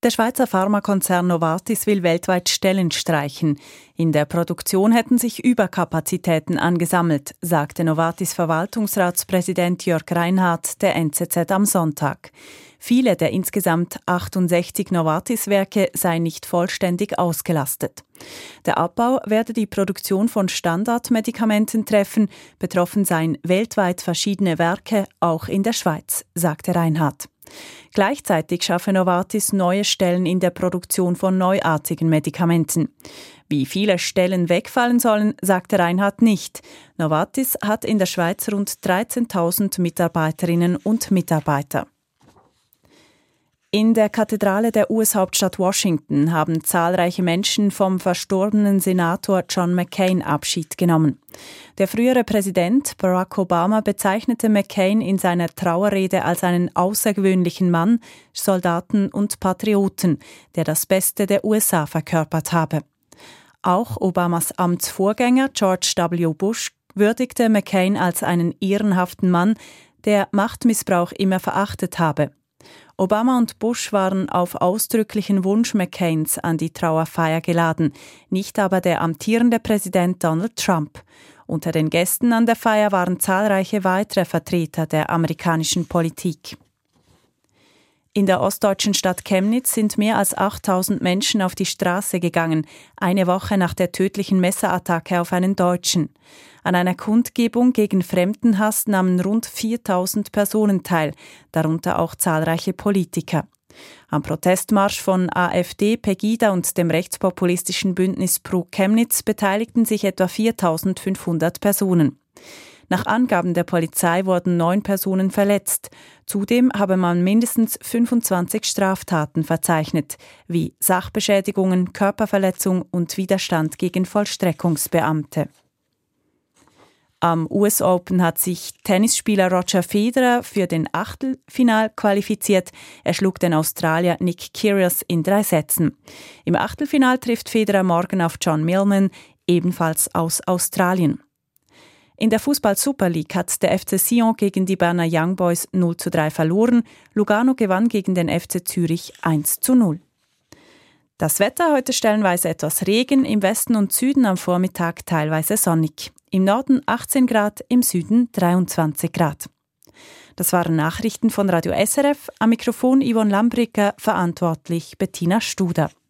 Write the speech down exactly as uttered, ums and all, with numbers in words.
Der Schweizer Pharmakonzern Novartis will weltweit Stellen streichen. In der Produktion hätten sich Überkapazitäten angesammelt, sagte Novartis Verwaltungsratspräsident Jörg Reinhardt der N Z Z am Sonntag. Viele der insgesamt achtundsechzig Novartis-Werke seien nicht vollständig ausgelastet. Der Abbau werde die Produktion von Standardmedikamenten treffen. Betroffen seien weltweit verschiedene Werke, auch in der Schweiz, sagte Reinhardt. Gleichzeitig schaffe Novartis neue Stellen in der Produktion von neuartigen Medikamenten. Wie viele Stellen wegfallen sollen, sagte Reinhardt nicht. Novartis hat in der Schweiz rund dreizehntausend Mitarbeiterinnen und Mitarbeiter. In der Kathedrale der U S-Hauptstadt Washington haben zahlreiche Menschen vom verstorbenen Senator John McCain Abschied genommen. Der frühere Präsident Barack Obama bezeichnete McCain in seiner Trauerrede als einen außergewöhnlichen Mann, Soldaten und Patrioten, der das Beste der U S A verkörpert habe. Auch Obamas Amtsvorgänger George W. Bush würdigte McCain als einen ehrenhaften Mann, der Machtmissbrauch immer verachtet habe. Obama und Bush waren auf ausdrücklichen Wunsch McCains an die Trauerfeier geladen, nicht aber der amtierende Präsident Donald Trump. Unter den Gästen an der Feier waren zahlreiche weitere Vertreter der amerikanischen Politik. In der ostdeutschen Stadt Chemnitz sind mehr als achttausend Menschen auf die Straße gegangen, eine Woche nach der tödlichen Messerattacke auf einen Deutschen. An einer Kundgebung gegen Fremdenhass nahmen rund viertausend Personen teil, darunter auch zahlreiche Politiker. Am Protestmarsch von AfD, Pegida und dem rechtspopulistischen Bündnis Pro Chemnitz beteiligten sich etwa viertausendfünfhundert Personen. Nach Angaben der Polizei wurden neun Personen verletzt. Zudem habe man mindestens fünfundzwanzig Straftaten verzeichnet, wie Sachbeschädigungen, Körperverletzung und Widerstand gegen Vollstreckungsbeamte. Am U S Open hat sich Tennisspieler Roger Federer für den Achtelfinal qualifiziert. Er schlug den Australier Nick Kyrgios in drei Sätzen. Im Achtelfinal trifft Federer morgen auf John Millman, ebenfalls aus Australien. In der Fußball-Super League hat der F C Sion gegen die Berner Young Boys null zu drei verloren. Lugano gewann gegen den F C Zürich eins zu null. Das Wetter heute stellenweise etwas Regen, im Westen und Süden am Vormittag teilweise sonnig. Im Norden achtzehn Grad, im Süden dreiundzwanzig Grad. Das waren Nachrichten von Radio S R F. Am Mikrofon Yvonne Lambricker, verantwortlich Bettina Studer.